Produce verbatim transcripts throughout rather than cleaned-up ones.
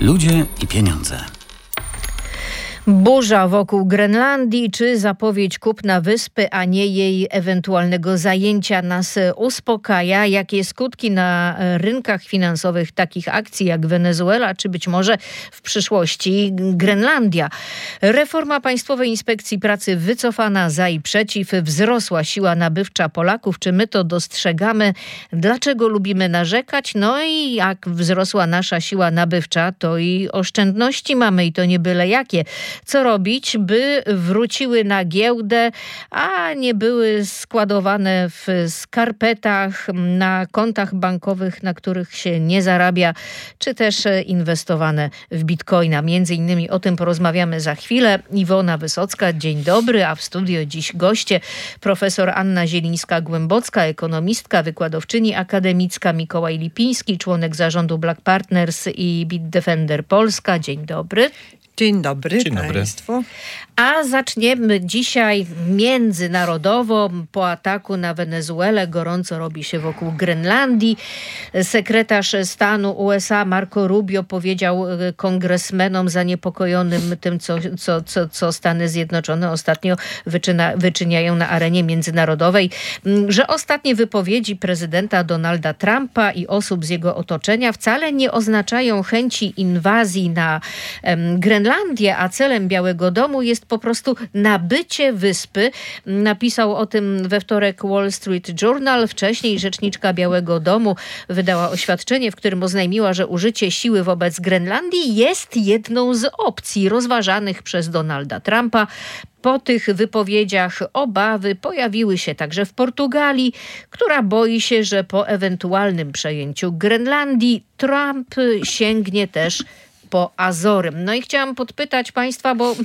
Ludzie i pieniądze. Burza wokół Grenlandii czy zapowiedź kupna wyspy, a nie jej ewentualnego zajęcia nas uspokaja. Jakie skutki na rynkach finansowych takich akcji jak Wenezuela, czy być może w przyszłości Grenlandia? Reforma Państwowej Inspekcji Pracy wycofana, za i przeciw. Wzrosła siła nabywcza Polaków. Czy my to dostrzegamy? Dlaczego lubimy narzekać? No i jak wzrosła nasza siła nabywcza, to i oszczędności mamy, i to nie byle jakie. Co robić, by wróciły na giełdę, a nie były składowane w skarpetach, na kontach bankowych, na których się nie zarabia, czy też inwestowane w bitcoina. Między innymi o tym porozmawiamy za chwilę. Iwona Wysocka, dzień dobry, a w studio dziś goście profesor Anna Zielińska-Głębocka, ekonomistka, wykładowczyni akademicka, Mikołaj Lipiński, członek zarządu Black Partners i Bitdefender Polska. Dzień dobry. Dzień dobry, Dzień dobry Państwu. A zaczniemy dzisiaj międzynarodowo. Po ataku na Wenezuelę gorąco robi się wokół Grenlandii. Sekretarz stanu U S A Marco Rubio powiedział kongresmenom zaniepokojonym tym, co, co, co, co Stany Zjednoczone ostatnio wyczyna, wyczyniają na arenie międzynarodowej, że ostatnie wypowiedzi prezydenta Donalda Trumpa i osób z jego otoczenia wcale nie oznaczają chęci inwazji na um, Grenlandię, a celem Białego Domu jest po prostu nabycie wyspy. Napisał o tym we wtorek Wall Street Journal. Wcześniej rzeczniczka Białego Domu wydała oświadczenie, w którym oznajmiła, że użycie siły wobec Grenlandii jest jedną z opcji rozważanych przez Donalda Trumpa. Po tych wypowiedziach obawy pojawiły się także w Portugalii, która boi się, że po ewentualnym przejęciu Grenlandii Trump sięgnie też po Azory. No i chciałam podpytać Państwa, bo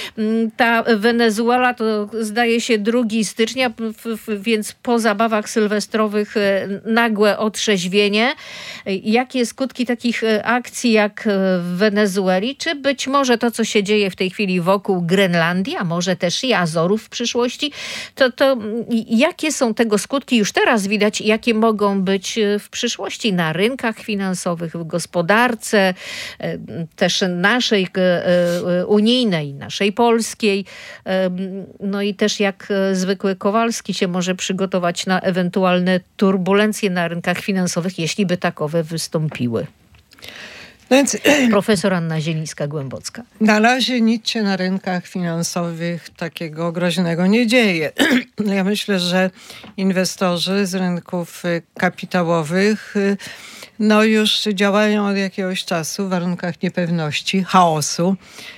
ta Wenezuela to zdaje się drugiego stycznia, więc po zabawach sylwestrowych nagłe otrzeźwienie. Jakie skutki takich akcji jak w Wenezueli? Czy być może to, co się dzieje w tej chwili wokół Grenlandii, a może też i Azorów w przyszłości, to, to jakie są tego skutki już teraz widać i jakie mogą być w przyszłości na rynkach finansowych, w gospodarce, też naszej unijnej, naszej polskiej. No i też jak zwykły Kowalski się może przygotować na ewentualne turbulencje na rynkach finansowych, jeśli by takowe wystąpiły. Więc profesor Anna Zielińska-Głębocka. Na razie nic się na rynkach finansowych takiego groźnego nie dzieje. Ja myślę, że inwestorzy z rynków kapitałowych no już działają od jakiegoś czasu w warunkach niepewności, chaosu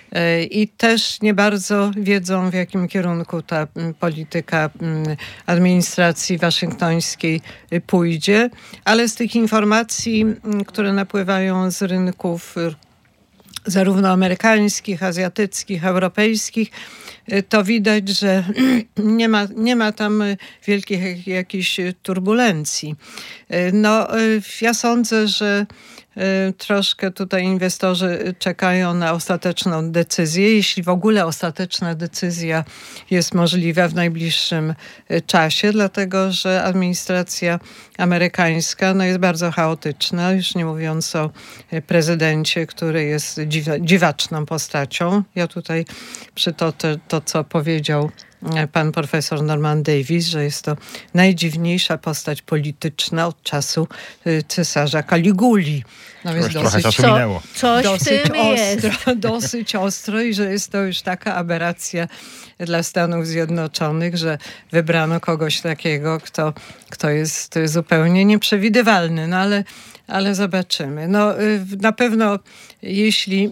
i też nie bardzo wiedzą, w jakim kierunku ta polityka administracji waszyngtońskiej pójdzie, ale z tych informacji, które napływają z rynków zarówno amerykańskich, azjatyckich, europejskich, to widać, że nie ma, nie ma tam wielkich jakichś turbulencji. No, ja sądzę, że troszkę tutaj inwestorzy czekają na ostateczną decyzję, jeśli w ogóle ostateczna decyzja jest możliwa w najbliższym czasie, dlatego że administracja amerykańska no, jest bardzo chaotyczna, już nie mówiąc o prezydencie, który jest dziwa, dziwaczną postacią. Ja tutaj przytoczę to, co powiedział pan profesor Norman Davis, że jest to najdziwniejsza postać polityczna od czasu cesarza Kaliguli. No więc trochę czasu minęło. Coś dosyć w tym ostro, jest. dosyć ostro i że jest to już taka aberracja dla Stanów Zjednoczonych, że wybrano kogoś takiego, kto, kto jest zupełnie nieprzewidywalny. No ale, ale zobaczymy. No, na pewno jeśli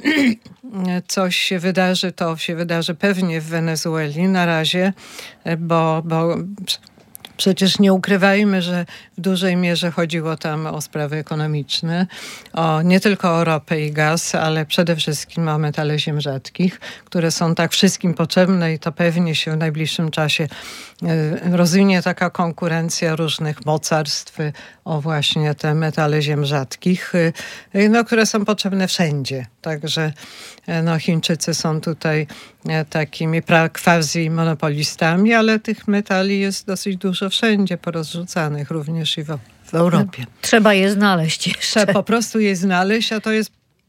coś się wydarzy, to się wydarzy pewnie w Wenezueli na razie, bo, bo przecież nie ukrywajmy, że w dużej mierze chodziło tam o sprawy ekonomiczne, o, nie tylko o ropę i gaz, ale przede wszystkim o metale ziem rzadkich, które są tak wszystkim potrzebne i to pewnie się w najbliższym czasie rozwinie taka konkurencja różnych mocarstw o właśnie te metale ziem rzadkich, no, które są potrzebne wszędzie. Także no, Chińczycy są tutaj takimi quasi monopolistami, ale tych metali jest dosyć dużo wszędzie porozrzucanych, również i w, w Europie. Trzeba je znaleźć jeszcze. Trzeba po prostu je znaleźć, a to jest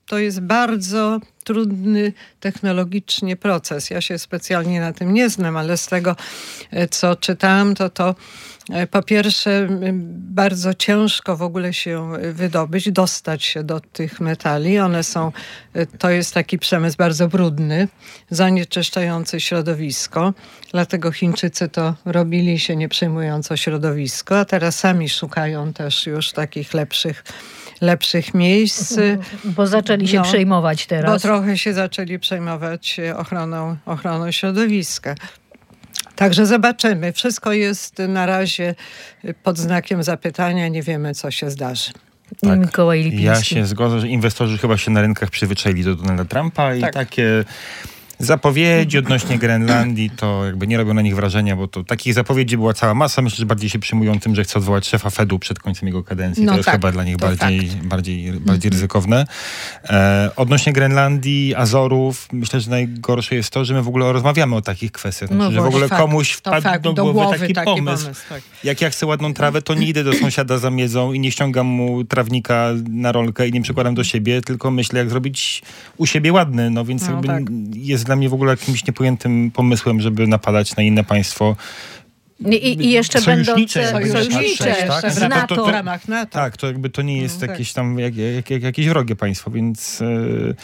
to jest bardzo trudny technologicznie proces. Ja się specjalnie na tym nie znam, ale z tego, co czytałam, to to po pierwsze bardzo ciężko w ogóle się wydobyć, dostać się do tych metali. One są, to jest taki przemysł bardzo brudny, zanieczyszczający środowisko. Dlatego Chińczycy to robili, się nie przejmując o środowisko, a teraz sami szukają też już takich lepszych lepszych miejsc. Bo zaczęli się no, przejmować teraz. Bo trochę się zaczęli przejmować ochroną, ochroną środowiska. Także zobaczymy. Wszystko jest na razie pod znakiem zapytania. Nie wiemy, co się zdarzy. Tak. Mikołaj Lipiński. Ja się zgodzę, że inwestorzy chyba się na rynkach przyzwyczaili do Donalda Trumpa i tak. takie zapowiedzi odnośnie Grenlandii to jakby nie robią na nich wrażenia, bo to takich zapowiedzi była cała masa. Myślę, że bardziej się przyjmują tym, że chce odwołać szefa Fedu przed końcem jego kadencji. No to jest tak, chyba dla nich bardziej, bardziej, bardziej ryzykowne. E, odnośnie Grenlandii, Azorów, myślę, że najgorsze jest to, że my w ogóle rozmawiamy o takich kwestiach. Znaczy, no że w ogóle fakt, komuś wpadł fakt, do, do głowy taki, taki pomysł. pomysł tak. Jak ja chcę ładną trawę, to nie idę do sąsiada za miedzą i nie ściągam mu trawnika na rolkę i nie przykładam do siebie, tylko myślę, jak zrobić u siebie ładny. No więc no, jakby tak. jest dla mnie w ogóle jakimś niepojętym pomysłem, żeby napadać na inne państwo. I, i jeszcze będące sojusznicze tak? w NATO. To, to, to, NATO. Tak, to jakby to nie jest no, jakieś tam jak, jak, jak, jakieś wrogie państwo, więc yy,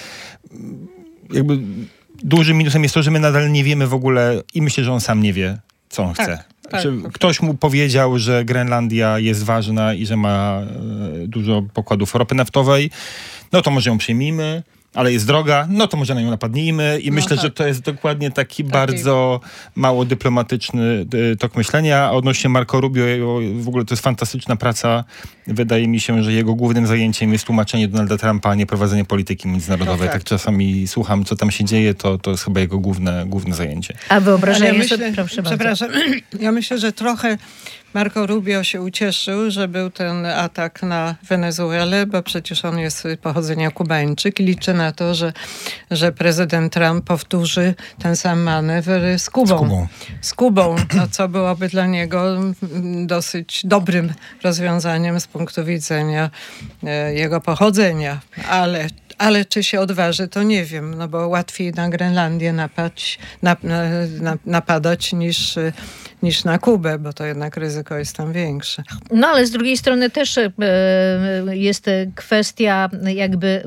jakby dużym minusem jest to, że my nadal nie wiemy w ogóle i myślę, że on sam nie wie, co on tak, chce. Tak, znaczy, tak. Ktoś mu powiedział, że Grenlandia jest ważna i że ma yy, dużo pokładów ropy naftowej, no to może ją przyjmijmy. Ale jest droga, no to może na nią napadnijmy i no myślę, tak. że to jest dokładnie taki, taki bardzo mało dyplomatyczny tok myślenia. A odnośnie Marco Rubio, w ogóle to jest fantastyczna praca. Wydaje mi się, że jego głównym zajęciem jest tłumaczenie Donalda Trumpa, a nie prowadzenie polityki międzynarodowej. No tak. tak czasami słucham, co tam się dzieje, to, to jest chyba jego główne, główne zajęcie. A wyobrażenie ja sobie... Proszę przepraszam, ja myślę, że trochę Marco Rubio się ucieszył, że był ten atak na Wenezuelę, bo przecież on jest pochodzenia Kubańczyk i liczy na to, że, że prezydent Trump powtórzy ten sam manewr z Kubą. Z Kubą, z Kubą no, co byłoby dla niego dosyć dobrym rozwiązaniem z punktu widzenia e, jego pochodzenia. Ale Ale czy się odważy, to nie wiem, no bo łatwiej na Grenlandię napadać, nap, na, napadać niż, niż na Kubę, bo to jednak ryzyko jest tam większe. No ale z drugiej strony też e, jest kwestia jakby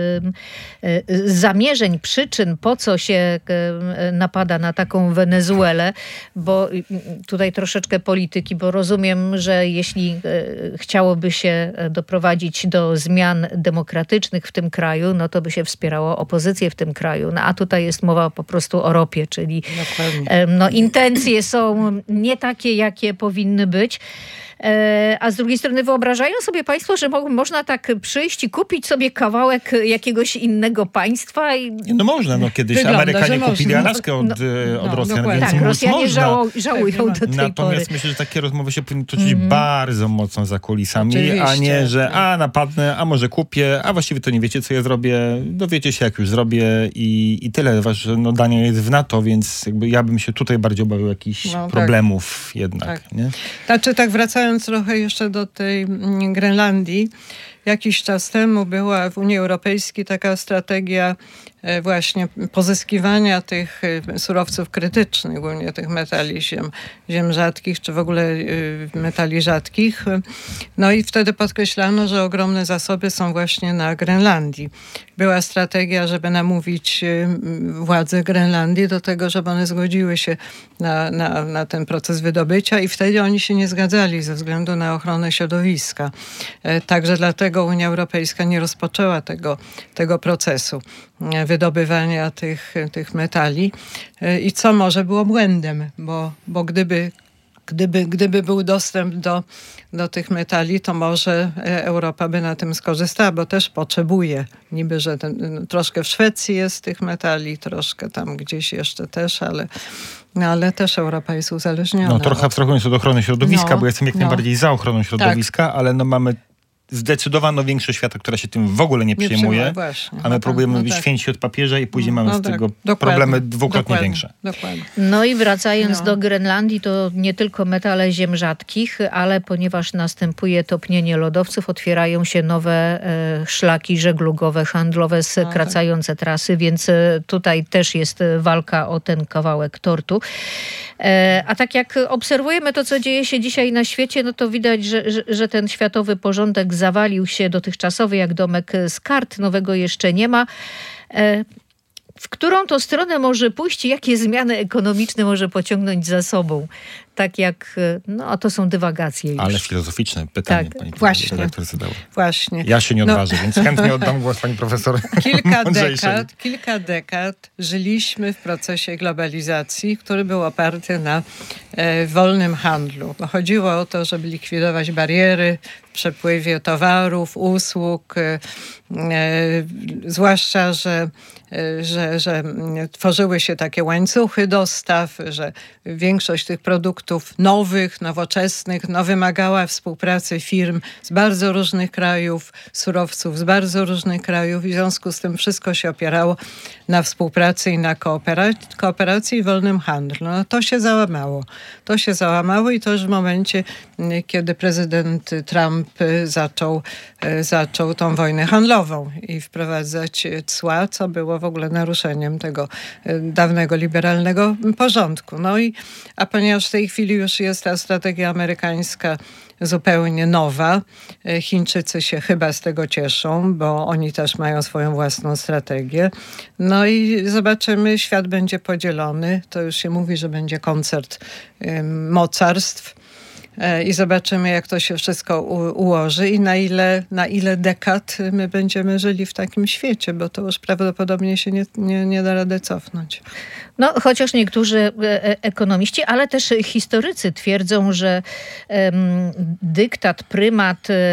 e, zamierzeń, przyczyn, po co się e, napada na taką Wenezuelę, bo tutaj troszeczkę polityki, bo rozumiem, że jeśli e, chciałoby się doprowadzić do zmian demokratycznych w tym kraju, no to by się wspierało opozycję w tym kraju. No, a tutaj jest mowa po prostu o ropie, czyli no, intencje są nie takie, jakie powinny być. A z drugiej strony wyobrażają sobie państwo, że mo- można tak przyjść i kupić sobie kawałek jakiegoś innego państwa? I... No można, no kiedyś Wygląda, Amerykanie kupili Alaskę od, no, od no, Rosjan, więc tak, Rosjanie żało, żałują tak, do tej Natomiast pory. myślę, że takie rozmowy się powinny toczyć mm. bardzo mocno za kulisami, Oczywiście. a nie, że a napadnę, a może kupię, a właściwie to nie wiecie, co ja zrobię, dowiecie się, jak już zrobię i, i tyle. Że no, Dania jest w NATO, więc jakby ja bym się tutaj bardziej obawiał jakichś no, problemów tak. jednak. Tak. Nie? Znaczy tak wracając trochę jeszcze do tej Grenlandii, jakiś czas temu była w Unii Europejskiej taka strategia właśnie pozyskiwania tych surowców krytycznych, głównie tych metali ziem, ziem rzadkich, czy w ogóle metali rzadkich. No i wtedy podkreślano, że ogromne zasoby są właśnie na Grenlandii. Była strategia, żeby namówić władze Grenlandii do tego, żeby one zgodziły się na, na, na ten proces wydobycia i wtedy oni się nie zgadzali ze względu na ochronę środowiska. Także dlatego Unia Europejska nie rozpoczęła tego, tego procesu wydobywania tych, tych metali i co może było błędem, bo, bo gdyby, gdyby, gdyby był dostęp do, do tych metali, to może Europa by na tym skorzystała, bo też potrzebuje. Niby, że ten, troszkę w Szwecji jest tych metali, troszkę tam gdzieś jeszcze też, ale No ale też Europa jest uzależniona. No trochę abstrahując od ochrony środowiska, no, bo ja jestem jak no. najbardziej za ochroną środowiska, tak. ale no mamy zdecydowano większość świata, która się tym w ogóle nie przejmuje, właśnie. a my no próbujemy tak, no być tak. święci od papieża i później mamy no z tak. tego Dokładnie. problemy dwukrotnie Dokładnie. większe. Dokładnie. No i wracając No. do Grenlandii, to nie tylko metale ziem rzadkich, ale ponieważ następuje topnienie lodowców, otwierają się nowe e, szlaki żeglugowe, handlowe, skracające trasy, więc e, tutaj też jest walka o ten kawałek tortu. E, a tak jak obserwujemy to, co dzieje się dzisiaj na świecie, no to widać, że, że, że ten światowy porządek zawalił się dotychczasowy jak domek z kart, nowego jeszcze nie ma. E, W którą to stronę może pójść i jakie zmiany ekonomiczne może pociągnąć za sobą? Tak jak, no a to są dywagacje już. Ale filozoficzne pytanie, Tak, pani właśnie. redaktor zadała. Właśnie. Ja się nie No. odważę, więc chętnie oddam głos pani profesor. Kilka mądrzejszej. dekad, kilka dekad żyliśmy w procesie globalizacji, który był oparty na e, wolnym handlu. Bo chodziło o to, żeby likwidować bariery w przepływie towarów, usług, e, e, zwłaszcza, że, e, że, że tworzyły się takie łańcuchy dostaw, że większość tych produktów nowych, nowoczesnych no, wymagała współpracy firm z bardzo różnych krajów, surowców z bardzo różnych krajów. W związku z tym wszystko się opierało na współpracy i na kooperacji, kooperacji i wolnym handlu. No, to się załamało. To się załamało i to już w momencie, kiedy prezydent Trump zaczął, zaczął tą wojnę handlową i wprowadzać cła, co było w ogóle naruszeniem tego dawnego liberalnego porządku. No i, a ponieważ w tej chwili już jest ta strategia amerykańska zupełnie nowa. Chińczycy się chyba z tego cieszą, bo oni też mają swoją własną strategię. No i zobaczymy, świat będzie podzielony. To już się mówi, że będzie koncert um, mocarstw. I zobaczymy, jak to się wszystko u- ułoży i na ile, na ile dekad my będziemy żyli w takim świecie, bo to już prawdopodobnie się nie, nie, nie da rady cofnąć. No, chociaż niektórzy e- ekonomiści, ale też historycy twierdzą, że em, dyktat, prymat e,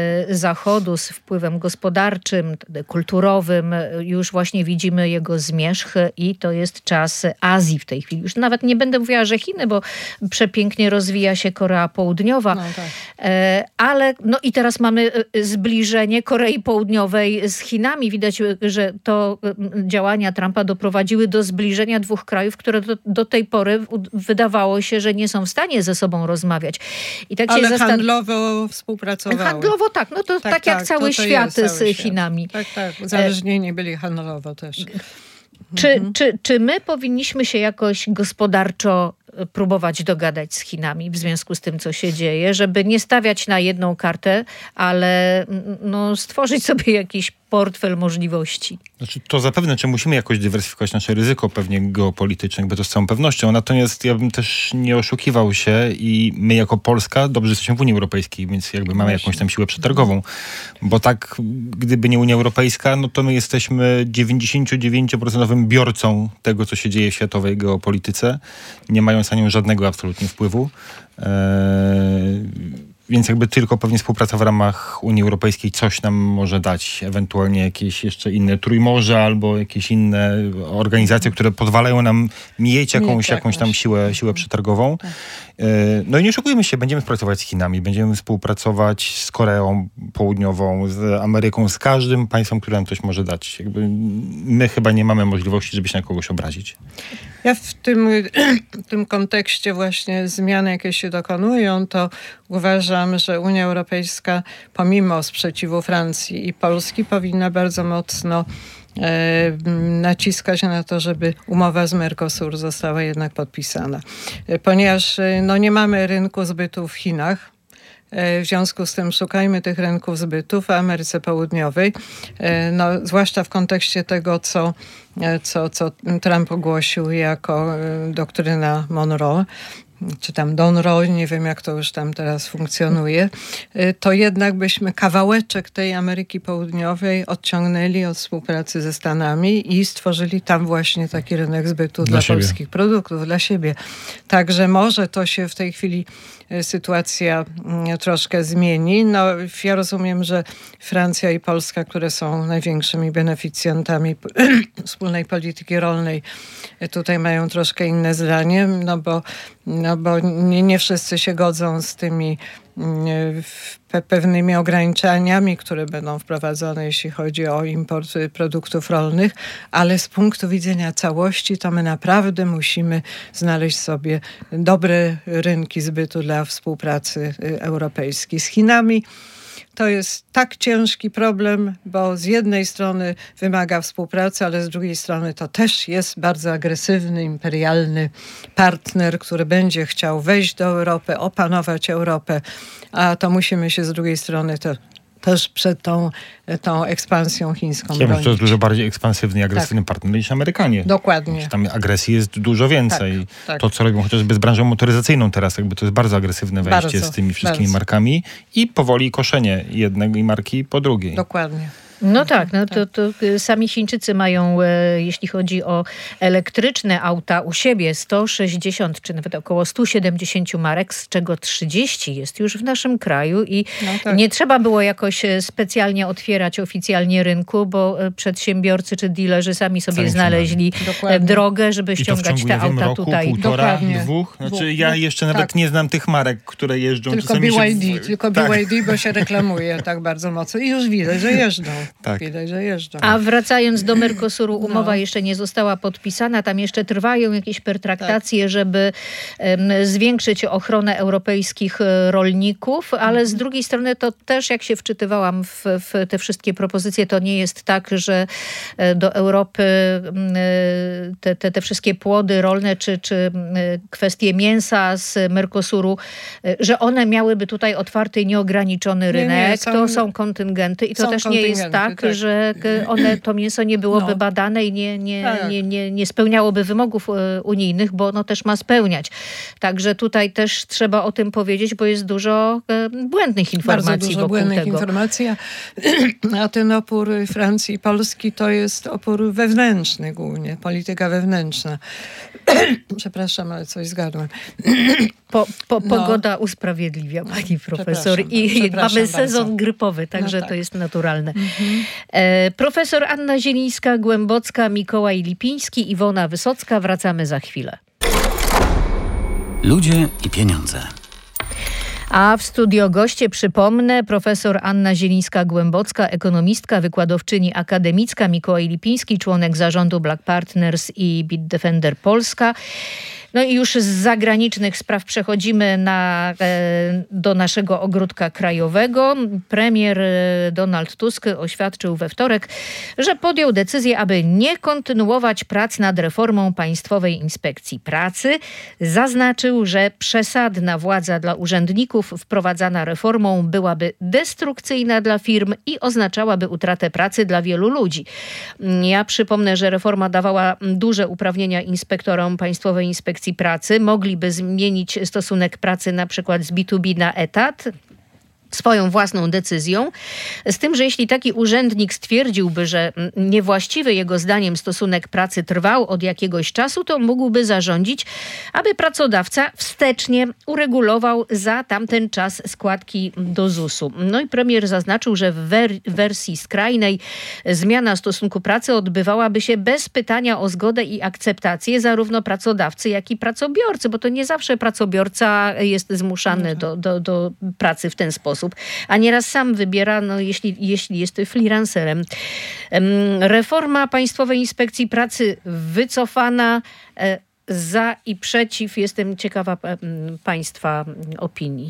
Zachodu z wpływem gospodarczym, t- kulturowym, e, już właśnie widzimy jego zmierzch i to jest czas Azji w tej chwili. Już nawet nie będę mówiła, że Chiny, bo przepięknie rozwija się Korea Południowa, No tak. e, ale no i teraz mamy e, zbliżenie Korei Południowej z Chinami. Widać, e, że to e, działania Trumpa doprowadziły do zbliżenia dwóch krajów, które do, do tej pory w- wydawało się, że nie są w stanie ze sobą rozmawiać. I tak się Ale zastan- handlowo współpracowały. Handlowo tak, no to tak, Tak, jak tak, cały to to świat jest z cały świat. Chinami. Tak, tak. Uzależnieni byli handlowo też. Czy, czy, czy my powinniśmy się jakoś gospodarczo próbować dogadać z Chinami w związku z tym, co się dzieje, żeby nie stawiać na jedną kartę, ale no, stworzyć sobie jakiś portfel możliwości? Znaczy, to zapewne, czy musimy jakoś dywersyfikować nasze ryzyko pewnie geopolityczne, jakby to z całą pewnością. Natomiast ja bym też nie oszukiwał się i my jako Polska dobrze jesteśmy w Unii Europejskiej, więc jakby mamy jakąś tam siłę przetargową. Bo tak, gdyby nie Unia Europejska, no to my jesteśmy dziewięćdziesięciodziewięcioprocentowym biorcą tego, co się dzieje w światowej geopolityce, nie mając na nią żadnego absolutnie wpływu. Eee, Więc jakby tylko pewnie współpraca w ramach Unii Europejskiej coś nam może dać. Ewentualnie jakieś jeszcze inne trójmorze albo jakieś inne organizacje, które pozwalają nam mieć jakąś, tak, jakąś tam właśnie. siłę, siłę przetargową. E, No i nie oszukujmy się, będziemy współpracować z Chinami, będziemy współpracować z Koreą Południową, z Ameryką, z każdym państwem, które nam coś może dać. Jakby my chyba nie mamy możliwości, żeby się na kogoś obrazić. Ja w tym, w tym kontekście właśnie zmian, jakie się dokonują, to uważam, że Unia Europejska pomimo sprzeciwu Francji i Polski powinna bardzo mocno e, naciskać na to, żeby umowa z Mercosur została jednak podpisana. E, ponieważ e, no, nie mamy rynku zbytu w Chinach. W związku z tym szukajmy tych rynków zbytu w Ameryce Południowej, no, zwłaszcza w kontekście tego, co, co, co Trump ogłosił jako doktryna Monroe, czy tam Donroe, nie wiem jak to już tam teraz funkcjonuje, to jednak byśmy kawałeczek tej Ameryki Południowej odciągnęli od współpracy ze Stanami i stworzyli tam właśnie taki rynek zbytu dla, dla polskich produktów, dla siebie. Także może to się w tej chwili sytuacja troszkę zmieni. No, ja rozumiem, że Francja i Polska, które są największymi beneficjentami wspólnej polityki rolnej, tutaj mają troszkę inne zdanie, no bo, no bo nie, nie wszyscy się godzą z tymi pe- pewnymi ograniczeniami, które będą wprowadzone, jeśli chodzi o import produktów rolnych, ale z punktu widzenia całości to my naprawdę musimy znaleźć sobie dobre rynki zbytu dla współpracy europejskiej z Chinami. To jest tak ciężki problem, bo z jednej strony wymaga współpracy, ale z drugiej strony to też jest bardzo agresywny, imperialny partner, który będzie chciał wejść do Europy, opanować Europę, a to musimy się z drugiej strony to też przed tą, tą ekspansją chińską Ja myślę, że bronić. to jest dużo bardziej ekspansywny i agresywny Tak. partner niż Amerykanie. Dokładnie. Tam agresji jest dużo więcej. Tak, tak. To, co robią chociażby z branżą motoryzacyjną teraz, jakby to jest bardzo agresywne wejście Bardzo, z tymi wszystkimi bardzo. markami i powoli koszenie jednej marki po drugiej. Dokładnie. No tak, no to, to sami Chińczycy mają, e, jeśli chodzi o elektryczne auta u siebie sto sześćdziesiąt czy nawet około sto siedemdziesiąt marek, z czego trzydzieści jest już w naszym kraju i No tak. nie trzeba było jakoś e, specjalnie otwierać oficjalnie rynku, bo e, przedsiębiorcy czy dealerzy sami sobie Sami znaleźli Dokładnie. e, drogę, żeby I to w ściągać ciągu, te ja wiem, auta roku, tutaj. półtora, Dokładnie. dwóch. Znaczy Dwóch. ja No, jeszcze nawet tak. nie znam tych marek, które jeżdżą. Tylko Czasami B Y D, się... tylko tak. B Y D, bo się reklamuje tak bardzo mocno. I już widać, że jeżdżą. Tak. Widać, że jeżdżą. A wracając do Mercosuru, umowa No. jeszcze nie została podpisana. Tam jeszcze trwają jakieś pertraktacje, żeby em, zwiększyć ochronę europejskich e, rolników, ale z drugiej strony to też, jak się wczytywałam w, w te wszystkie propozycje, to nie jest tak, że e, do Europy m, e, te, te, te wszystkie płody rolne czy, czy m, kwestie mięsa z Mercosuru, e, że one miałyby tutaj otwarty i nieograniczony Nie, nie, rynek. są- to są kontyngenty i to są też nie jest kontyngenty, tak, tak. że e, one, to mięso nie byłoby No. badane i nie, nie, Tak. nie, nie, nie spełniałoby wymogów e, unijnych, bo ono też ma spełniać. Także tutaj też trzeba o tym powiedzieć, bo jest dużo e, błędnych Bardzo informacji dużo wokół błędnych tego. informacji, a, a ten opór Francji i Polski to jest opór wewnętrzny głównie, polityka wewnętrzna. Przepraszam, ale coś zgadłem. Po, po, No. Pogoda usprawiedliwia, pani profesor. Przepraszam, I przepraszam mamy sezon bardzo. grypowy, także No tak. to jest naturalne. E, profesor Anna Zielińska-Głębocka, Mikołaj Lipiński, Iwona Wysocka. Wracamy za chwilę. Ludzie i pieniądze. A w studio goście, przypomnę, profesor Anna Zielińska-Głębocka, ekonomistka, wykładowczyni akademicka, Mikołaj Lipiński, członek zarządu Black Partners i Bitdefender Polska. No i już z zagranicznych spraw przechodzimy na, e, do naszego ogródka krajowego. Premier e, Donald Tusk oświadczył we wtorek, że podjął decyzję, aby nie kontynuować prac nad reformą Państwowej Inspekcji Pracy. Zaznaczył, że przesadna władza dla urzędników wprowadzana reformą byłaby destrukcyjna dla firm i oznaczałaby utratę pracy dla wielu ludzi. Ja przypomnę, że reforma dawała duże uprawnienia inspektorom Państwowej Inspekcji Pracy. Mogliby zmienić stosunek pracy na przykład z B dwa B na etat, swoją własną decyzją. Z tym, że jeśli taki urzędnik stwierdziłby, że niewłaściwy jego zdaniem stosunek pracy trwał od jakiegoś czasu, to mógłby zarządzić, aby pracodawca wstecznie uregulował za tamten czas składki do zusu. No i premier zaznaczył, że w wer- wersji skrajnej zmiana stosunku pracy odbywałaby się bez pytania o zgodę i akceptację zarówno pracodawcy, jak i pracobiorcy, bo to nie zawsze pracobiorca jest zmuszany do, do, do pracy w ten sposób. A nieraz sam wybiera, no, jeśli, jeśli jest freelancerem. Em, Reforma Państwowej Inspekcji Pracy wycofana, e, za i przeciw. Jestem ciekawa em, Państwa opinii.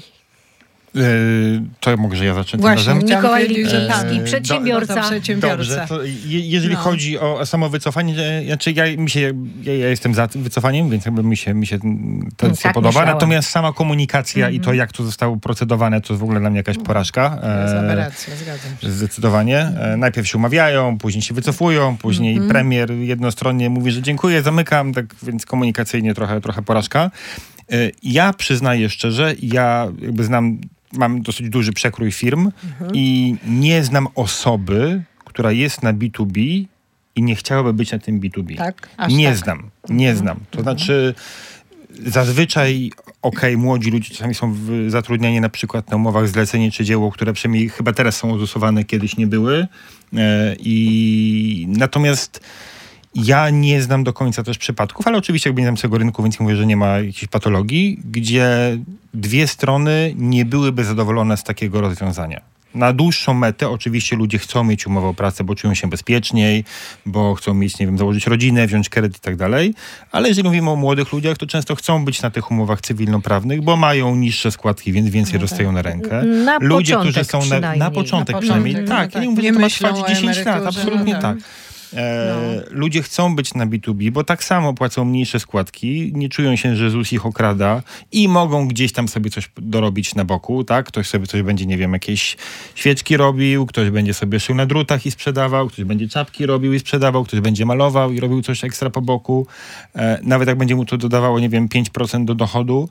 Yy, to może ja zacznę tym Właśnie, razem. chciałam Mikołaj powiedzieć, że Lipiński, tak. przedsiębiorca. To, to przedsiębiorca. Dobrze, to je, jeżeli No. chodzi o samo wycofanie, znaczy ja, mi się, ja, ja jestem za wycofaniem, więc jakby mi się, mi się to Tak podoba. myślałam. Natomiast sama komunikacja i to, jak to zostało procedowane, to jest w ogóle dla mnie jakaś porażka. To jest E, aberracja, zgadzam się. Zdecydowanie. E, Najpierw się umawiają, później się wycofują, później premier jednostronnie mówi, że dziękuję, zamykam, tak więc komunikacyjnie trochę, trochę porażka. E, Ja przyznaję szczerze, ja jakby znam, mam dosyć duży przekrój firm i nie znam osoby, która jest na B dwa B i nie chciałaby być na tym B dwa B. Tak? Aż Nie tak. znam, nie znam. To znaczy zazwyczaj, okej, młodzi ludzie czasami są w- zatrudniani na przykład na umowach zlecenie czy dzieło, które przynajmniej chyba teraz są uzusowane, kiedyś nie były. E, I natomiast Ja nie znam do końca też przypadków, ale oczywiście jakby nie znam całego rynku, więc mówię, że nie ma jakiejś patologii, gdzie dwie strony nie byłyby zadowolone z takiego rozwiązania. Na dłuższą metę oczywiście ludzie chcą mieć umowę o pracę, bo czują się bezpieczniej, bo chcą mieć, nie wiem, założyć rodzinę, wziąć kredyt i tak dalej. Ale jeżeli mówimy o młodych ludziach, to często chcą być na tych umowach cywilnoprawnych, bo mają niższe składki, więc więcej no dostają tak. na rękę. Na ludzie, którzy są na, na początek na przynajmniej. początek, Tak, tak. ja nie mówię, Nie że to ma myślą trwać o dziesięć lat, absolutnie no, tak. E, no. Ludzie chcą być na B dwa B, bo tak samo płacą mniejsze składki, nie czują się, że ZUS ich okrada i mogą gdzieś tam sobie coś dorobić na boku, tak? Ktoś sobie coś będzie, nie wiem, jakieś świeczki robił, ktoś będzie sobie szył na drutach i sprzedawał, ktoś będzie czapki robił i sprzedawał, ktoś będzie malował i robił coś ekstra po boku. E, nawet jak będzie mu to dodawało, nie wiem, pięć procent do dochodu.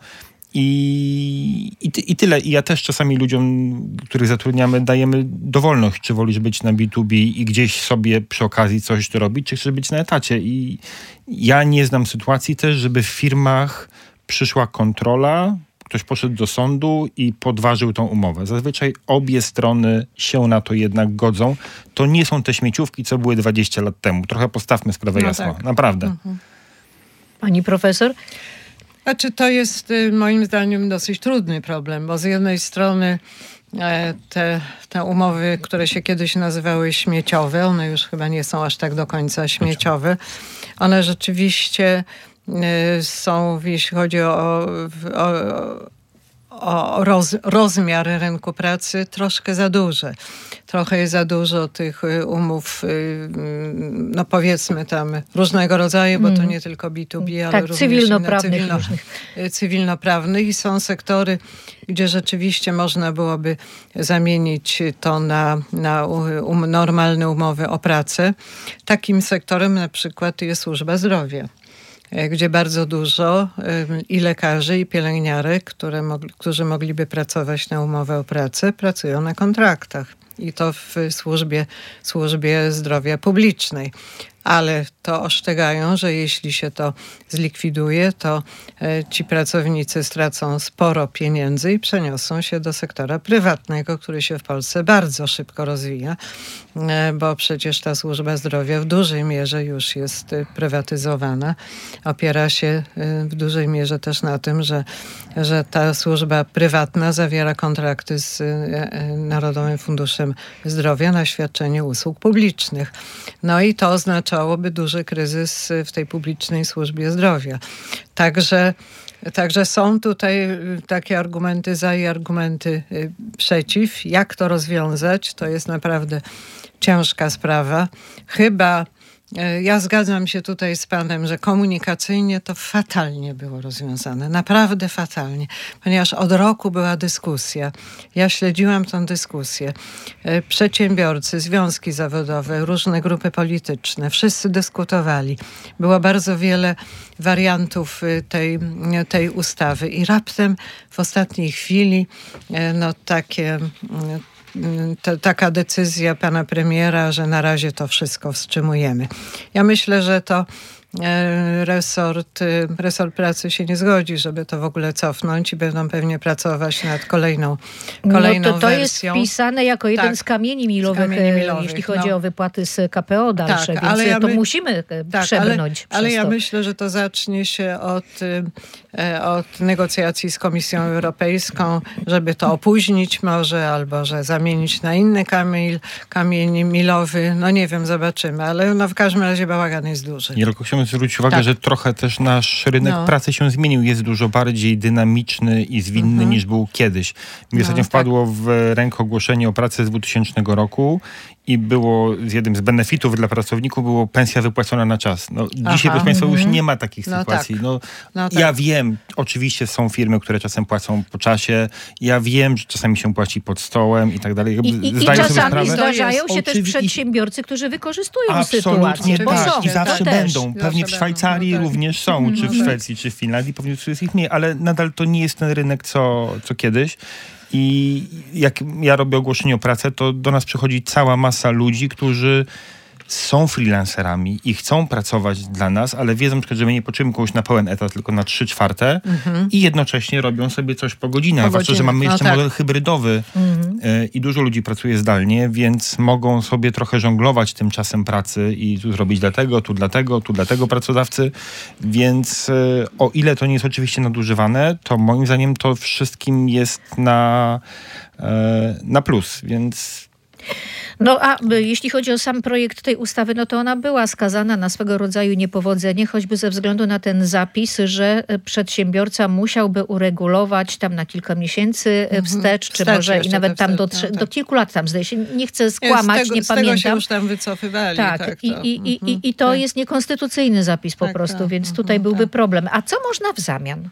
I, i, ty, I tyle. I ja też czasami ludziom, których zatrudniamy, dajemy dowolność, czy wolisz być na B dwa B i gdzieś sobie przy okazji coś robić, czy chcesz być na etacie. I ja nie znam sytuacji też, żeby w firmach przyszła kontrola, ktoś poszedł do sądu i podważył tą umowę. Zazwyczaj obie strony się na to jednak godzą. To nie są te śmieciówki, co były dwadzieścia lat temu. Trochę postawmy sprawę no jasno. Tak. Naprawdę. Mhm. Pani profesor? Znaczy to jest moim zdaniem dosyć trudny problem, bo z jednej strony te, te umowy, które się kiedyś nazywały śmieciowe, one już chyba nie są aż tak do końca śmieciowe. One rzeczywiście są, jeśli chodzi o, o, o roz, rozmiar rynku pracy, troszkę za duże. Trochę jest za dużo tych umów, no powiedzmy tam różnego rodzaju, bo to nie tylko B dwa B, ale tak, również cywilnoprawnych cywilno, różnych. cywilnoprawnych i są sektory, gdzie rzeczywiście można byłoby zamienić to na, na um, normalne umowy o pracę. Takim sektorem na przykład jest służba zdrowia, gdzie bardzo dużo i lekarzy, i pielęgniarek, które mogli, którzy mogliby pracować na umowę o pracę, pracują na kontraktach. I to w służbie, służbie zdrowia publicznej. Ale to oszczędzają, że jeśli się to zlikwiduje, to e, ci pracownicy stracą sporo pieniędzy i przeniosą się do sektora prywatnego, który się w Polsce bardzo szybko rozwija, e, bo przecież ta służba zdrowia w dużej mierze już jest e, prywatyzowana. Opiera się e, w dużej mierze też na tym, że, że ta służba prywatna zawiera kontrakty z e, Narodowym Funduszem Zdrowia na świadczenie usług publicznych. No i to oznacza Oznaczałoby duży kryzys w tej publicznej służbie zdrowia. Także, także są tutaj takie argumenty za i argumenty przeciw. Jak to rozwiązać? To jest naprawdę ciężka sprawa. Chyba ja zgadzam się tutaj z panem, że komunikacyjnie to fatalnie było rozwiązane. Naprawdę fatalnie. Ponieważ od roku była dyskusja. Ja śledziłam tę dyskusję. Przedsiębiorcy, związki zawodowe, różne grupy polityczne, wszyscy dyskutowali. Było bardzo wiele wariantów tej, tej ustawy i raptem w ostatniej chwili no takie... Ta, taka decyzja pana premiera, że na razie to wszystko wstrzymujemy. Ja myślę, że to resort, resort pracy się nie zgodzi, żeby to w ogóle cofnąć i będą pewnie pracować nad kolejną, kolejną no to, to wersją. jest wpisane jako jeden tak, z kamieni milowych, kamieni milowych, jeśli chodzi no. o wypłaty z K P O dalsze, tak, więc ale ja to my... musimy tak, przebrnąć. Ale, ale ja to. myślę, że to zacznie się od, od negocjacji z Komisją Europejską, żeby to opóźnić może, albo że zamienić na inny kamień, kamień milowy. No nie wiem, zobaczymy, ale no w każdym razie bałagan jest duży. Ja tylko chciałbym zwrócić uwagę, tak. że trochę też nasz rynek no. pracy się zmienił. Jest dużo bardziej dynamiczny i zwinny mhm. niż był kiedyś. Mi ostatnio no, wpadło tak. w rękę ogłoszenie o pracę z dwutysięcznego roku i było z jednym z benefitów dla pracowników było pensja wypłacona na czas. No, dzisiaj, proszę państwa, już nie ma takich no sytuacji. Tak. No, no tak. Ja wiem, oczywiście są firmy, które czasem płacą po czasie. Ja wiem, że czasami się płaci pod stołem i tak dalej. I, i, i czasami zdarzają się też przedsiębiorcy, którzy wykorzystują Absolutnie sytuację. tak. Są, I zawsze będą. też. Pewnie w Szwajcarii no tak. również są, czy w Szwecji, czy w Finlandii. Pewnie jest ich mniej, ale nadal to nie jest ten rynek, co, co kiedyś. I jak ja robię ogłoszenie o pracę, to do nas przychodzi cała masa ludzi, którzy są freelancerami i chcą pracować dla nas, ale wiedzą, że my nie potrzebujemy kogoś na pełen etat, tylko na trzy czwarte mhm. i jednocześnie robią sobie coś po godzinach. Zwłaszcza, że mamy jeszcze no tak. model hybrydowy mhm. y, i dużo ludzi pracuje zdalnie, więc mogą sobie trochę żonglować tym czasem pracy i tu zrobić dlatego, tu dlatego, tu dlatego pracodawcy, więc y, o ile to nie jest oczywiście nadużywane, to moim zdaniem to wszystkim jest na, y, na plus, więc... No a jeśli chodzi o sam projekt tej ustawy, no to ona była skazana na swego rodzaju niepowodzenie, choćby ze względu na ten zapis, że przedsiębiorca musiałby uregulować tam na kilka miesięcy wstecz, czy Wstecz może i nawet tam do, no, tak. do kilku lat tam, zdaje się, nie chcę skłamać, z tego, nie z pamiętam. Z tego się już tam wycofywali. Tak, tak i, to, i, i, i, i to tak. jest niekonstytucyjny zapis po tak, prostu, tak, więc tak, tutaj tak. byłby problem. A co można w zamian?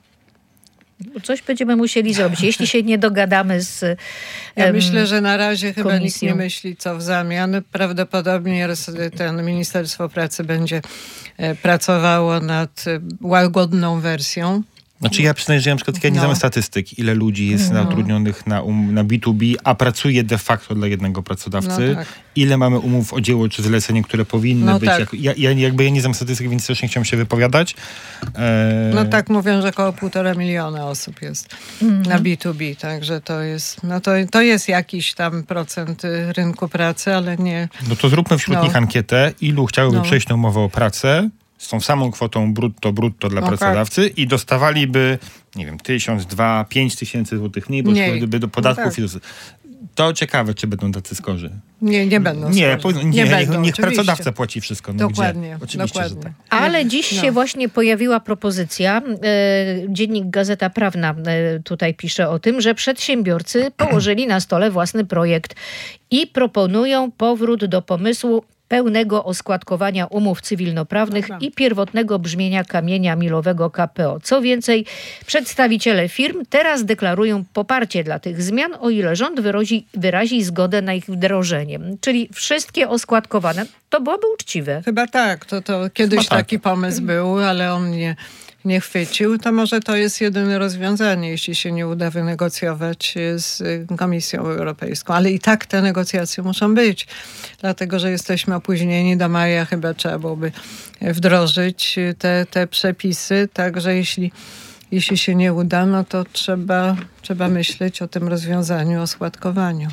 Coś będziemy musieli zrobić, jeśli się nie dogadamy z Ja em, myślę, że na razie chyba komisją. nikt nie myśli, co w zamian. Prawdopodobnie ten Ministerstwo Pracy będzie pracowało nad łagodną wersją. Znaczy ja przyznaję, że ja na przykład ja nie No. znam statystyk, ile ludzi jest No. zatrudnionych na, um, na B dwa B, a pracuje de facto dla jednego pracodawcy. No tak. Ile mamy umów o dzieło czy zlecenie, które powinny No być. tak. Jak, ja, ja, jakby ja nie znam statystyk, więc też nie chciałem się wypowiadać. E... No tak mówią, że około półtora miliona osób jest mm. na B dwa B, także to jest, no to, to jest jakiś tam procent rynku pracy, ale nie... No to zróbmy wśród no. nich ankietę, ilu chciałoby No. przejść na umowę o pracę z tą samą kwotą brutto, brutto dla Okay. pracodawcy i dostawaliby, nie wiem, tysiąc, dwa, pięć tysięcy złotych mniej, bo Mniej. szłyby do podatków. No tak. i do... To ciekawe, czy będą tacy skorzy. Nie, nie będą Nie, skorzy. po, nie, nie, będą, niech, niech oczywiście. pracodawca płaci wszystko. No Dokładnie, gdzie? Oczywiście, dokładnie. że tak. Ale dziś No. się właśnie pojawiła propozycja, e, dziennik Gazeta Prawna e, tutaj pisze o tym, że przedsiębiorcy położyli na stole własny projekt i proponują powrót do pomysłu pełnego oskładkowania umów cywilnoprawnych Dobra. i pierwotnego brzmienia kamienia milowego K P O. Co więcej, przedstawiciele firm teraz deklarują poparcie dla tych zmian, o ile rząd wyrazi, wyrazi zgodę na ich wdrożenie. Czyli wszystkie oskładkowane. To byłoby uczciwe. Chyba tak, to, to kiedyś Chyba tak. taki pomysł był, ale on nie, nie chwycił. To może to jest jedyne rozwiązanie, jeśli się nie uda wynegocjować z Komisją Europejską. Ale i tak te negocjacje muszą być, dlatego że jesteśmy opóźnieni. Do maja chyba trzeba byłoby wdrożyć te, te przepisy. Także jeśli, jeśli się nie uda, no to trzeba, trzeba myśleć o tym rozwiązaniu, o składkowaniu.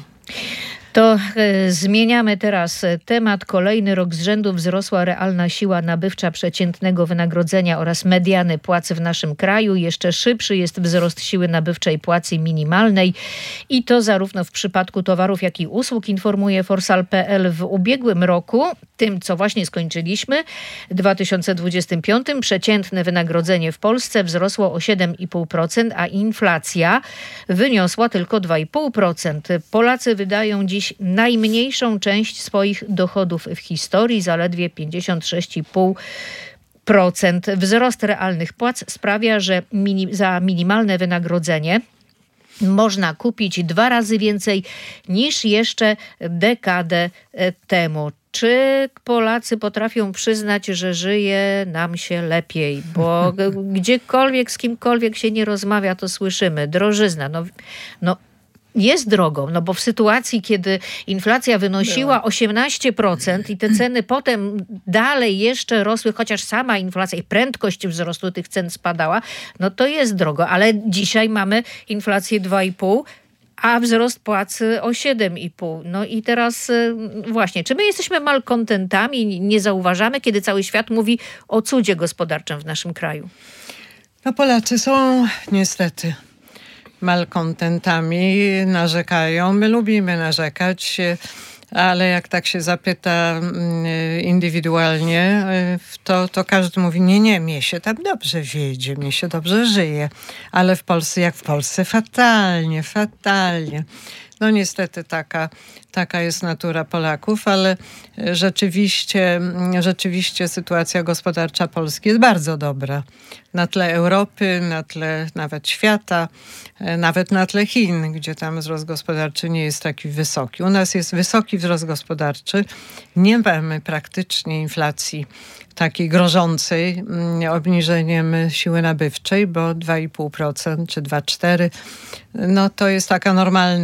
To e, zmieniamy teraz temat. Kolejny rok z rzędu wzrosła realna siła nabywcza przeciętnego wynagrodzenia oraz mediany płacy w naszym kraju. Jeszcze szybszy jest wzrost siły nabywczej płacy minimalnej i to zarówno w przypadku towarów, jak i usług, informuje Forsal kropka p l. W ubiegłym roku, tym co właśnie skończyliśmy, dwa tysiące dwudziestym piątym, przeciętne wynagrodzenie w Polsce wzrosło o siedem i pół procent, a inflacja wyniosła tylko dwa i pół procent. Polacy wydają dziś najmniejszą część swoich dochodów w historii, zaledwie pięćdziesiąt sześć i pół procent. Wzrost realnych płac sprawia, że mini- za minimalne wynagrodzenie można kupić dwa razy więcej niż jeszcze dekadę temu. Czy Polacy potrafią przyznać, że żyje nam się lepiej? Bo gdziekolwiek, z kimkolwiek się nie rozmawia, to słyszymy. Drożyzna. No, no jest drogą, no bo w sytuacji, kiedy inflacja wynosiła osiemnaście procent i te ceny potem dalej jeszcze rosły, chociaż sama inflacja i prędkość wzrostu tych cen spadała, no to jest drogo. Ale dzisiaj mamy inflację dwa i pół, a wzrost płacy o siedem i pół. No i teraz właśnie, czy my jesteśmy malkontentami, nie zauważamy, kiedy cały świat mówi o cudzie gospodarczym w naszym kraju? No Polacy są niestety malkontentami, narzekają. My lubimy narzekać, ale jak tak się zapyta indywidualnie, to, to każdy mówi, nie, nie, mnie się tam dobrze wiedzie, mnie się dobrze żyje. Ale w Polsce, jak w Polsce, fatalnie, fatalnie. No niestety taka, taka jest natura Polaków, ale rzeczywiście, rzeczywiście sytuacja gospodarcza Polski jest bardzo dobra. Na tle Europy, na tle nawet świata, nawet na tle Chin, gdzie tam wzrost gospodarczy nie jest taki wysoki. U nas jest wysoki wzrost gospodarczy. Nie mamy praktycznie inflacji takiej grożącej obniżeniem siły nabywczej, bo dwa i pół procent czy dwa przecinek cztery procent, no to jest taka normalny wzrost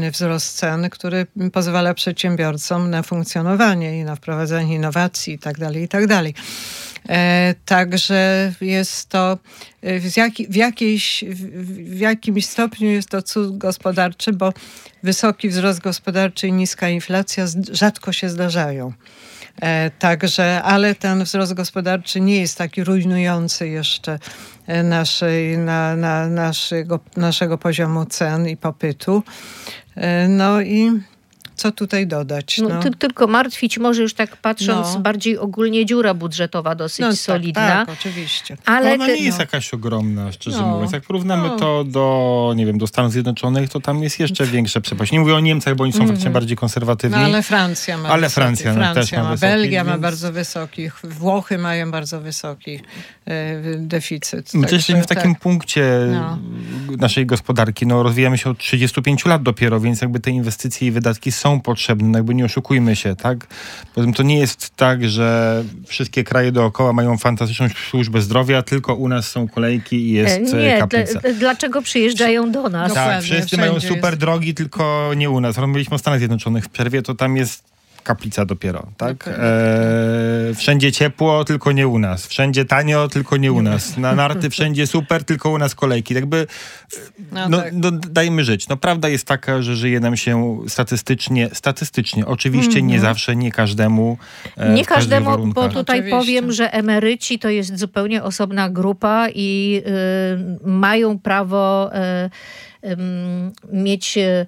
wzrost cen, który pozwala przedsiębiorcom na funkcjonowanie i na wprowadzanie innowacji i tak dalej, i tak dalej. E, także jest to w, jaki, w, jakiejś, w, w jakimś stopniu jest to cud gospodarczy, bo wysoki wzrost gospodarczy i niska inflacja rzadko się zdarzają. E, także, ale ten wzrost gospodarczy nie jest taki rujnujący jeszcze naszej, na, na, naszego, naszego poziomu cen i popytu. E, no i co tutaj dodać? No. No. Ty, tylko martwić może już tak patrząc no. bardziej ogólnie dziura budżetowa dosyć no, solidna. Tak, tak, oczywiście. Ale no, ona nie te, jest no. jakaś ogromna, szczerze No. mówiąc. Jak porównamy No. to do, nie wiem, do Stanów Zjednoczonych, to tam jest jeszcze większa przepaść. Nie mówię o Niemcach, bo oni są Mm-hmm. faktycznie bardziej konserwatywni. No ale Francja ma Ale wysoki, Francja, no, Francja też ma ma, wysoki, Belgia ma więc- bardzo wysoki, Włochy mają bardzo wysoki e, deficyt. My Także jesteśmy w takim tak. punkcie No. naszej gospodarki. No, rozwijamy się od trzydziestu pięciu lat dopiero, więc jakby te inwestycje i wydatki są potrzebne. No, jakby nie oszukujmy się, tak? Poza tym to nie jest tak, że wszystkie kraje dookoła mają fantastyczną służbę zdrowia, tylko u nas są kolejki i jest Nie, kaplica. d- dlaczego przyjeżdżają do nas? No. Tak, Dokładnie, wszyscy mają wszędzie super jest. drogi, tylko nie u nas. Rozmawialiśmy o Stanach Zjednoczonych w przerwie, to tam jest kaplica dopiero, tak? Dokładnie. E, wszędzie ciepło, tylko nie u nas. Wszędzie tanio, tylko nie u nas. Na narty wszędzie super, tylko u nas kolejki. Jakby, No no, tak. no, dajmy żyć. No prawda jest taka, że żyje nam się statystycznie, statystycznie, oczywiście nie zawsze, nie każdemu. E, Nie w każdych każdemu, bo warunkach. tutaj Oczywiście. powiem, że emeryci to jest zupełnie osobna grupa i y, mają prawo y, ym, mieć, y,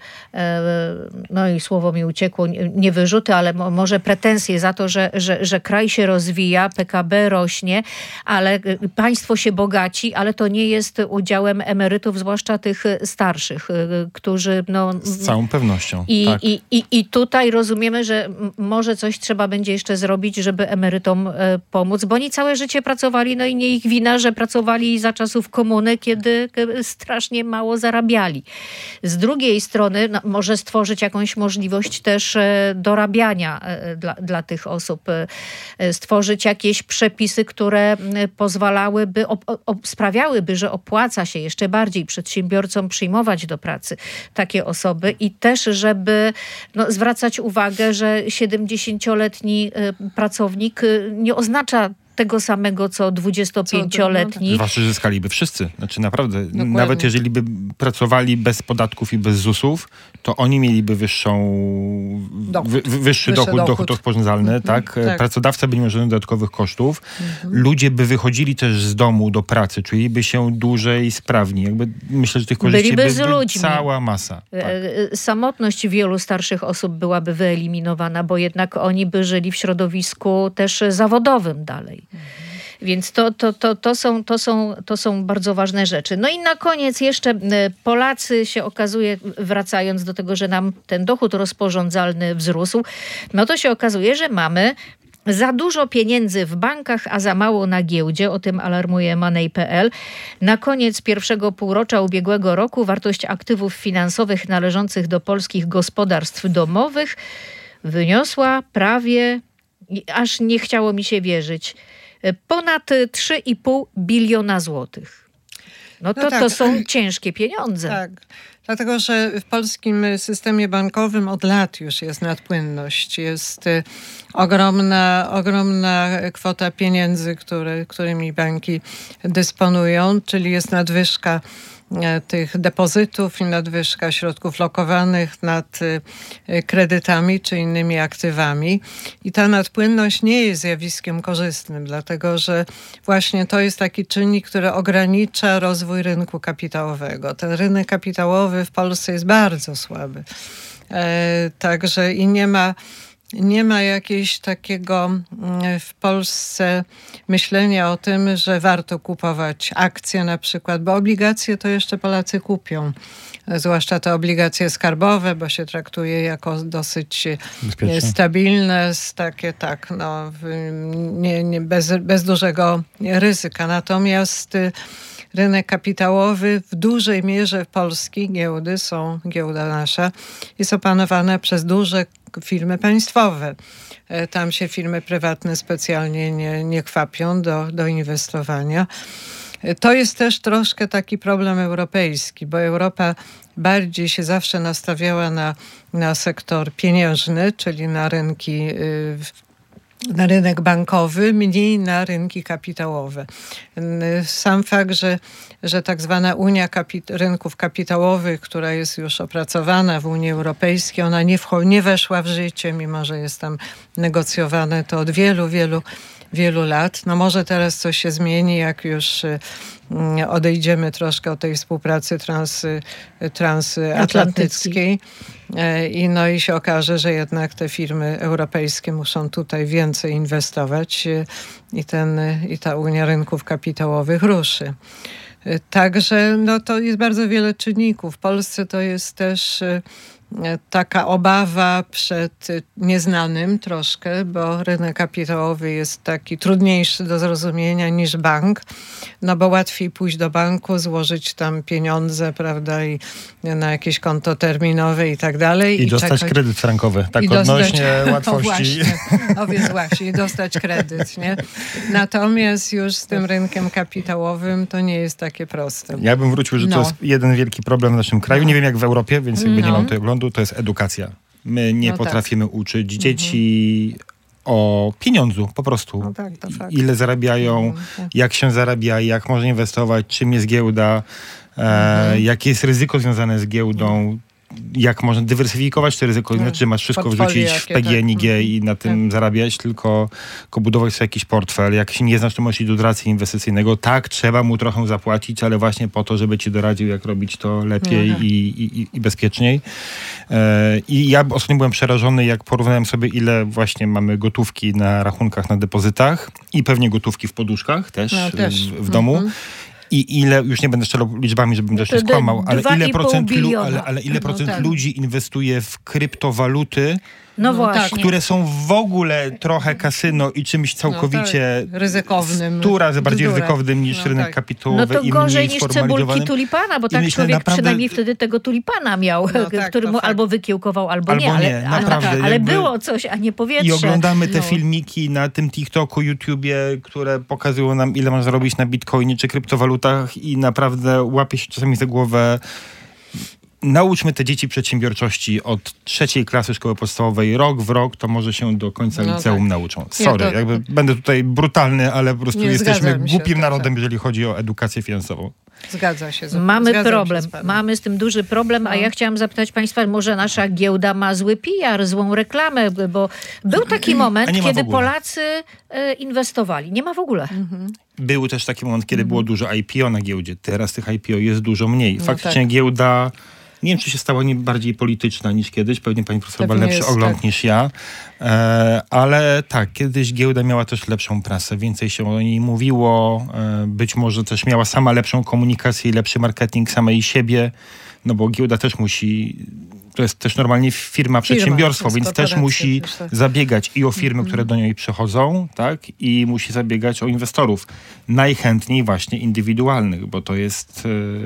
no i słowo mi uciekło, nie, nie wyrzuty, ale mo, może pretensje za to, że, że, że kraj się rozwija, P K B rośnie, ale y, państwo się bogaci, ale to nie jest udziałem emerytów, zwłaszcza tych starszych, y, którzy no... Z całą pewnością. I, tak. i, i, I tutaj rozumiemy, że m- może coś trzeba będzie jeszcze zrobić, żeby emerytom e, pomóc, bo oni całe życie pracowali, no i nie ich wina, że pracowali za czasów komuny, kiedy e, strasznie mało zarabiali. Z drugiej strony no, może stworzyć jakąś możliwość też e, dorabiania e, dla, dla tych osób, e, e, stworzyć jakieś przepisy, które m, pozwalałyby, op, op, sprawiałyby, że opłaca się jeszcze bardziej przedsiębiorcom przyjmować do pracy takie osoby i też, żeby no, zwracać uwagę, że siedemdziesięcioletni y, pracownik y, nie oznacza tego samego, co dwudziestopięcioletni. Zwłaszcza, że zyskaliby wszyscy. Znaczy naprawdę, nawet jeżeli by pracowali bez podatków i bez ZUS-ów, to oni mieliby wyższą, Dochód. wy, wyższy, Wyższy dochód, dochód. dochód rozporządzalny, Mhm, tak? tak. Pracodawca by nie miał żadnych dodatkowych kosztów. Mhm. Ludzie by wychodzili też z domu do pracy, czuliby się dłużej sprawni. Jakby myślę, że tych korzyści Byliby by, z by ludźmi. cała masa. Tak. E, Samotność wielu starszych osób byłaby wyeliminowana, bo jednak oni by żyli w środowisku też zawodowym dalej. Więc to, to, to, to, są, to, są, to są bardzo ważne rzeczy. No i na koniec jeszcze e, Polacy się okazuje, wracając do tego, że nam ten dochód rozporządzalny wzrósł, no to się okazuje, że mamy za dużo pieniędzy w bankach, a za mało na giełdzie. O tym alarmuje Money kropka p l. Na koniec pierwszego półrocza ubiegłego roku wartość aktywów finansowych należących do polskich gospodarstw domowych wyniosła prawie, aż nie chciało mi się wierzyć, ponad trzy i pół biliona złotych. No to, No tak. to są ciężkie pieniądze. Tak, dlatego że w polskim systemie bankowym od lat już jest nadpłynność. Jest y, ogromna, ogromna kwota pieniędzy, które, którymi banki dysponują, czyli jest nadwyżka e, tych depozytów i nadwyżka środków lokowanych nad y, kredytami czy innymi aktywami. I ta nadpłynność nie jest zjawiskiem korzystnym, dlatego że właśnie to jest taki czynnik, który ogranicza rozwój rynku kapitałowego. Ten rynek kapitałowy w Polsce jest bardzo słaby. E, także i nie ma Nie ma jakiegoś takiego w Polsce myślenia o tym, że warto kupować akcje na przykład, bo obligacje to jeszcze Polacy kupią. Zwłaszcza te obligacje skarbowe, bo się traktuje jako dosyć Bezpieczne. stabilne, takie tak, no, nie, nie, bez, bez dużego ryzyka. Natomiast rynek kapitałowy w dużej mierze polski, giełdy są, giełda nasza, jest opanowana przez duże firmy państwowe. Tam się firmy prywatne specjalnie nie, nie kwapią do, do inwestowania. To jest też troszkę taki problem europejski, bo Europa bardziej się zawsze nastawiała na, na sektor pieniężny, czyli na rynki, na rynek bankowy, mniej na rynki kapitałowe. Sam fakt, że, że tak zwana Unia Kapit- Rynków Kapitałowych, która jest już opracowana w Unii Europejskiej, ona nie, wcho- nie weszła w życie, mimo że jest tam negocjowane to od wielu, wielu wielu lat. No może teraz coś się zmieni, jak już odejdziemy troszkę od tej współpracy trans, transatlantyckiej i no i się okaże, że jednak te firmy europejskie muszą tutaj więcej inwestować i, ten, i ta Unia Rynków Kapitałowych ruszy. Także no to jest bardzo wiele czynników. W Polsce to jest też taka obawa przed nieznanym troszkę, bo rynek kapitałowy jest taki trudniejszy do zrozumienia niż bank, no bo łatwiej pójść do banku, złożyć tam pieniądze, prawda, i na jakieś konto terminowe i tak dalej. I, I dostać czekać, kredyt frankowy, tak odnośnie dostać, łatwości. O właśnie, o więc właśnie, i dostać kredyt, nie? Natomiast już z tym rynkiem kapitałowym to nie jest takie proste. Ja bym wrócił, że no. to jest jeden wielki problem w naszym kraju, no. nie wiem jak w Europie, więc jakby no. nie mam tej oglądu. To jest edukacja. My nie no potrafimy tak. uczyć dzieci mhm. o pieniądzu, po prostu. No tak, to fakt. Ile zarabiają, mhm. jak się zarabia, jak można inwestować, czym jest giełda, mhm. e, jakie jest ryzyko związane z giełdą, jak można dywersyfikować to ryzyko, znaczy czy masz wszystko portfolio wrzucić w P G N I G tak. i na tym tak. zarabiać, tylko, tylko budować sobie jakiś portfel. Jak się nie znasz, to możesz iść do doradcy inwestycyjnego. Tak, trzeba mu trochę zapłacić, ale właśnie po to, żeby ci doradził, jak robić to lepiej i, i, i bezpieczniej. E, I ja ostatnio byłem przerażony, jak porównałem sobie, ile właśnie mamy gotówki na rachunkach, na depozytach i pewnie gotówki w poduszkach też, no, też. W, w domu. Mhm. I ile, już nie będę strzelał liczbami, żebym też nie skłamał, ale ile procent, lu, ale, ale ile procent no tak. ludzi inwestuje w kryptowaluty, no właśnie. które są w ogóle trochę kasyno i czymś całkowicie no tak, ryzykownym. Stu razy bardziej ryzykownym niż no rynek tak. kapitałowy. No to i gorzej niż cebulki tulipana, bo tak myślę, człowiek naprawdę... przynajmniej wtedy tego tulipana miał, no tak, który mu albo wykiełkował, albo, albo nie. Ale, nie naprawdę, ale, ale było coś, a nie powietrze. I oglądamy te no. filmiki na tym TikToku, YouTubie, które pokazują nam, ile można zarobić na bitcoinie czy kryptowalutach i naprawdę łapie się czasami za głowę. Nauczmy te dzieci przedsiębiorczości od trzeciej klasy szkoły podstawowej. Rok w rok to może się do końca no liceum tak. nauczą. Sorry, nie, to... jakby będę tutaj brutalny, ale po prostu nie, jesteśmy głupim się, narodem, tak. jeżeli chodzi o edukację finansową. Zgadza się. Mamy Zgadzam problem. Się z Mamy z tym duży problem, no. a ja chciałam zapytać państwa, może nasza giełda ma zły P R, złą reklamę, bo był taki moment, kiedy Polacy e, inwestowali. Nie ma w ogóle. Mhm. Był też taki moment, kiedy mhm. było dużo I P O na giełdzie. Teraz tych I P O jest dużo mniej. Faktycznie no tak. giełda... Nie wiem, czy się stała nie bardziej polityczna niż kiedyś. Pewnie pani profesor ma lepszy jest, ogląd tak. niż ja. E, ale tak, kiedyś giełda miała też lepszą prasę. Więcej się o niej mówiło. E, być może też miała sama lepszą komunikację i lepszy marketing samej siebie. No bo giełda też musi... To jest też normalnie firma, przedsiębiorstwo, firma, więc też musi też tak. zabiegać i o firmy, mm-hmm. które do niej przychodzą, tak? I musi zabiegać o inwestorów. Najchętniej właśnie indywidualnych, bo to jest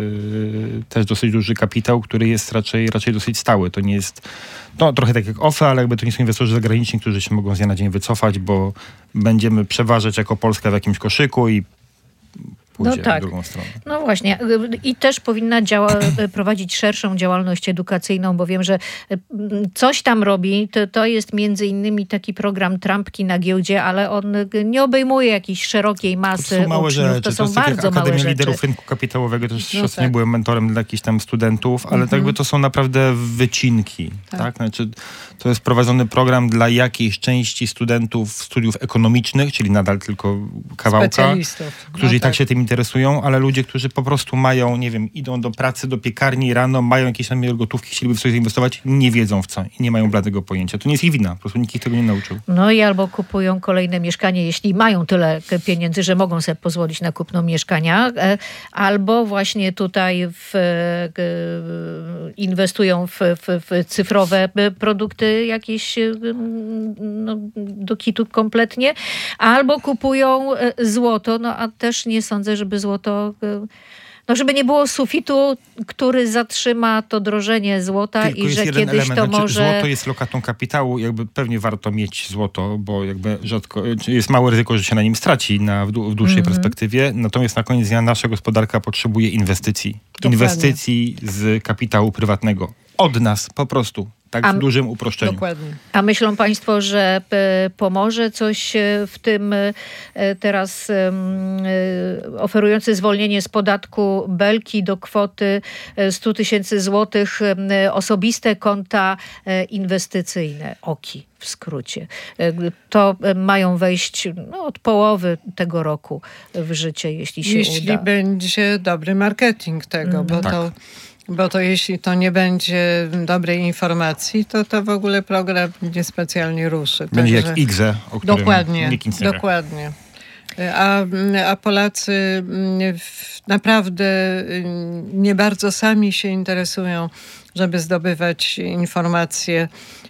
yy, też dosyć duży kapitał, który jest raczej, raczej dosyć stały. To nie jest, no trochę tak jak O F E, ale jakby to nie są inwestorzy zagraniczni, którzy się mogą z dnia na dzień wycofać, bo będziemy przeważać jako Polska w jakimś koszyku i No tak. No właśnie. I też powinna działa, prowadzić szerszą działalność edukacyjną, bo wiem, że coś tam robi. To, to jest między innymi taki program Trampki na giełdzie, ale on nie obejmuje jakiejś szerokiej masy to są małe uczniów. Rzeczy. To są to bardzo małe Akademia rzeczy. Liderów Rynku Kapitałowego też no ostatnio tak. byłem mentorem dla jakichś tam studentów, ale mhm. jakby to są naprawdę wycinki. Tak. tak? Znaczy, to jest prowadzony program dla jakiejś części studentów studiów ekonomicznych, czyli nadal tylko kawałka, którzy no i tak, tak się tym interesują, ale ludzie, którzy po prostu mają, nie wiem, idą do pracy, do piekarni rano, mają jakieś tam gotówki, chcieliby w coś zainwestować, nie wiedzą w co i nie mają bladego pojęcia. To nie jest ich wina, po prostu nikt ich tego nie nauczył. No i albo kupują kolejne mieszkanie, jeśli mają tyle pieniędzy, że mogą sobie pozwolić na kupno mieszkania, albo właśnie tutaj w, inwestują w, w, w cyfrowe produkty jakieś no, do kitu kompletnie, albo kupują złoto, no a też nie sądzę, żeby złoto No, żeby nie było sufitu, który zatrzyma to drożenie złota. Tylko i jest że jeden kiedyś element. to Znaczy, może... Złoto jest lokatą kapitału, jakby pewnie warto mieć złoto, bo jakby rzadko, jest małe ryzyko, że się na nim straci na, w, w dłuższej mm-hmm. perspektywie. Natomiast na koniec dnia nasza gospodarka potrzebuje inwestycji. Dokładnie. Inwestycji z kapitału prywatnego. Od nas po prostu. Tak w dużym uproszczeniu. Dokładnie. A myślą państwo, że e, pomoże coś w tym e, teraz e, oferujący zwolnienie z podatku Belki do kwoty sto tysięcy złotych e, osobiste konta e, inwestycyjne, O K I w skrócie. E, to e, mają wejść no, od połowy tego roku w życie, jeśli się jeśli uda. Jeśli będzie dobry marketing tego, mm, bo tak. to... Bo to jeśli to nie będzie dobrej informacji, to to w ogóle program niespecjalnie ruszy. Będzie Także... jak I G Z E, o którym dokładnie, nikt nic nie wie. Dokładnie. A, a Polacy naprawdę nie bardzo sami się interesują, żeby zdobywać informacje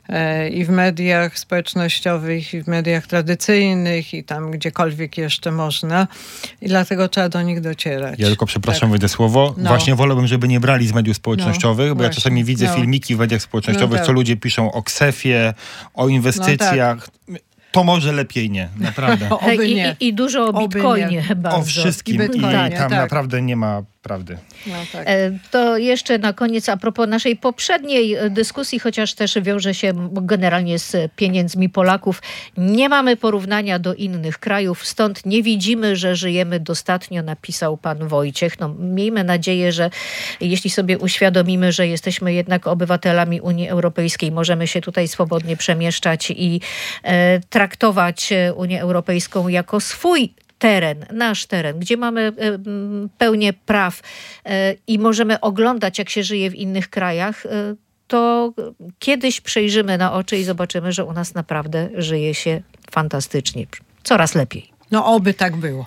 i w mediach społecznościowych, i w mediach tradycyjnych, i tam gdziekolwiek jeszcze można. I dlatego trzeba do nich docierać. Ja tylko przepraszam, tak. wejdę słowo. No. Właśnie wolałbym, żeby nie brali z mediów społecznościowych, no, bo ja czasami widzę no. filmiki w mediach społecznościowych, no tak. co ludzie piszą o ksefie, o inwestycjach. No tak. To może lepiej nie, naprawdę. Oby I, nie. I, I dużo o Bitcoinie chyba. O wszystkim. I, Bitcoinie, I tam tak. naprawdę nie ma prawdy. No tak. To jeszcze na koniec a propos naszej poprzedniej dyskusji, chociaż też wiąże się generalnie z pieniędzmi Polaków. Nie mamy porównania do innych krajów, stąd nie widzimy, że żyjemy dostatnio, napisał pan Wojciech. No, miejmy nadzieję, że jeśli sobie uświadomimy, że jesteśmy jednak obywatelami Unii Europejskiej, możemy się tutaj swobodnie przemieszczać i e, traktować Unię Europejską jako swój teren, nasz teren, gdzie mamy pełnię praw i możemy oglądać, jak się żyje w innych krajach, to kiedyś przejrzymy na oczy i zobaczymy, że u nas naprawdę żyje się fantastycznie. Coraz lepiej. No oby tak było.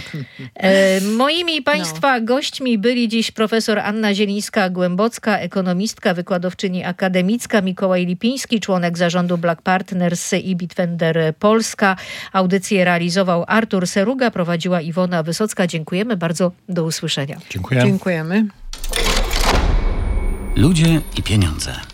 E, moimi państwa no. gośćmi byli dziś profesor Anna Zielińska-Głębocka, ekonomistka, wykładowczyni akademicka, Mikołaj Lipiński, członek zarządu Black Partners i Bitwender Polska. Audycję realizował Artur Seruga, prowadziła Iwona Wysocka. Dziękujemy bardzo. Do usłyszenia. Dziękuję. Dziękujemy. Ludzie i pieniądze.